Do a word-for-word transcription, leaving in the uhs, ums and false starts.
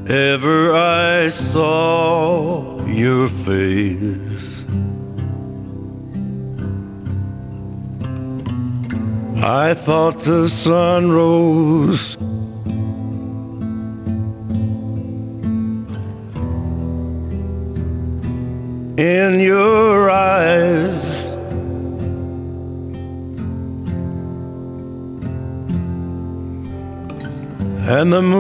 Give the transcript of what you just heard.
ever I saw your face. I thought the sun rose in your eyes, and the moon